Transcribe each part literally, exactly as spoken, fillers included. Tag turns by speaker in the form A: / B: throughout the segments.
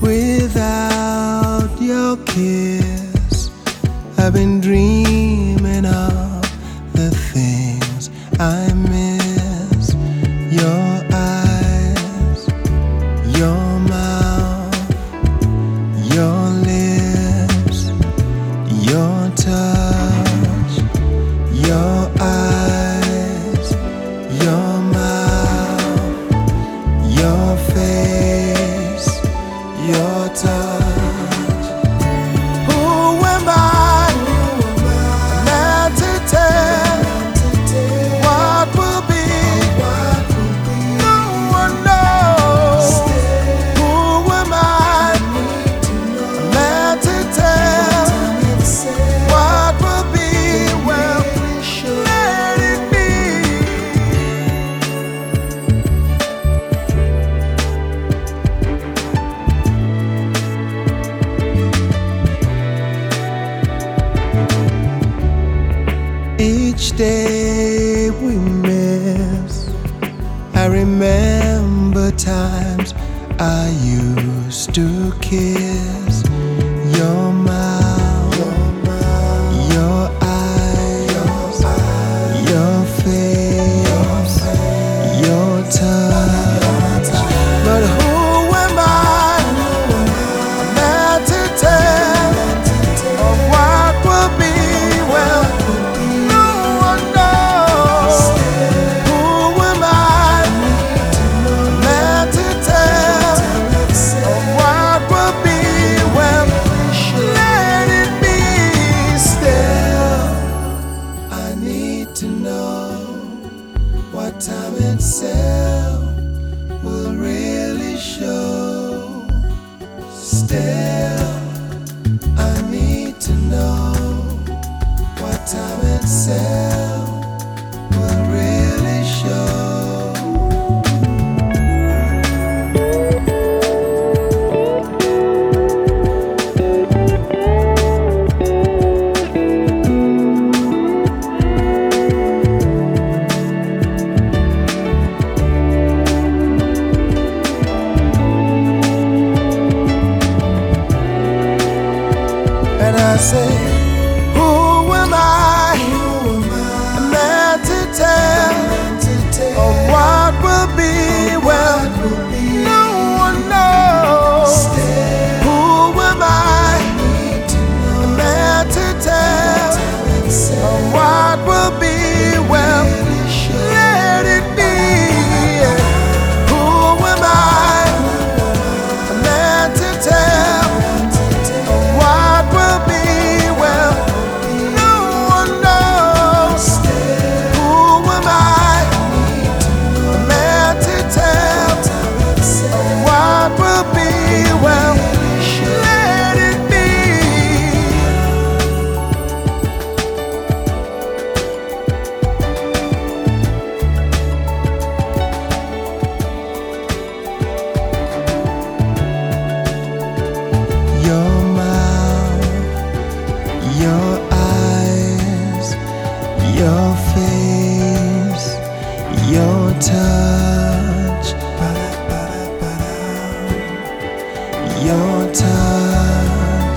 A: Without your kiss, I've been dreaming of the things I miss. Your eyes, your mouth, your lips, your touch. Your eyes, your mouth, your face, your touch. Who am I? Not to tell what will be. No one knows. Who am I? Not to tell what will be. Well, let it be. Each day we miss, I remember times I used to kiss your mouth, your eyes, your face, your touch. But who am I not to tell of what will be? Well, no one knows. Who am I not to tell of what will be? Well, let it be. Still, I need to know what time itself will really show. Still, I need to know what time itself will really show. And I say, who am I? Not to tell of what will be. Well, no one knows. Who am I? Not to tell of what will be. Well, let it be. Who am I? Not to tell of what will be. Well, no one knows. Who am I? Not to tell of what will be. Well, let it be. Your mouth, your eyes, your face, your touch, your touch,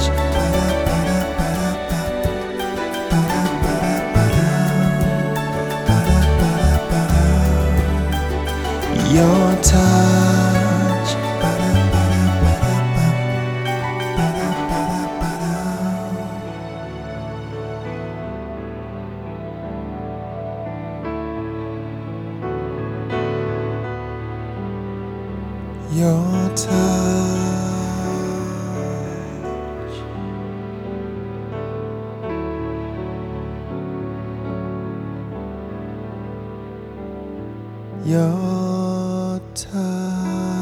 A: your touch. Your touch. Your touch.